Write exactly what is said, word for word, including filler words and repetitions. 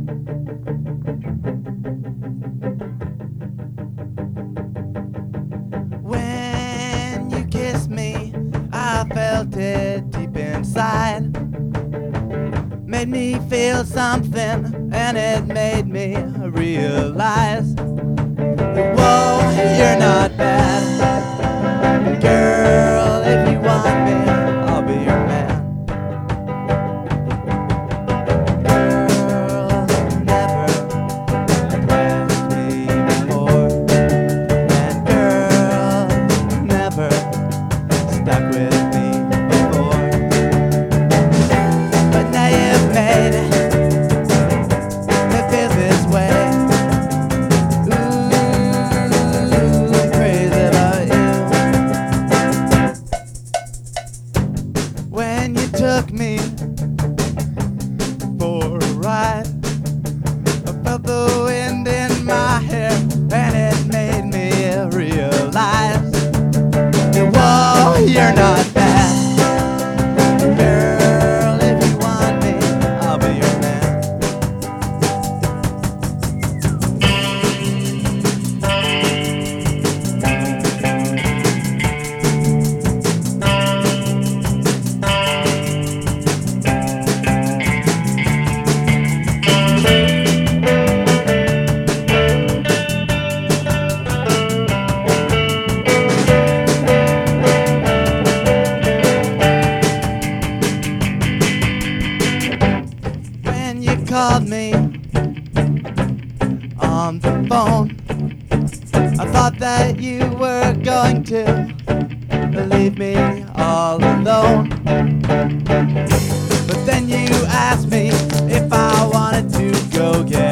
When you kissed me, I felt it deep inside. Made me feel something, and it made me realize that, whoa, you're not bad. Girl, if you want me, I'll be your man. Girl, you never impressed me before. And girl, you never stuck with me before. But now you've made me feel this way. Ooh, I'm crazy about you. When you took me for a ride, I felt the wind in my hair, and it made me realize that, whoa, you're not bad. Girl, if you want me, I'll be your man. When you called me on the phone, I thought that you were going to leave me all alone. But then you asked me if I wanted to go get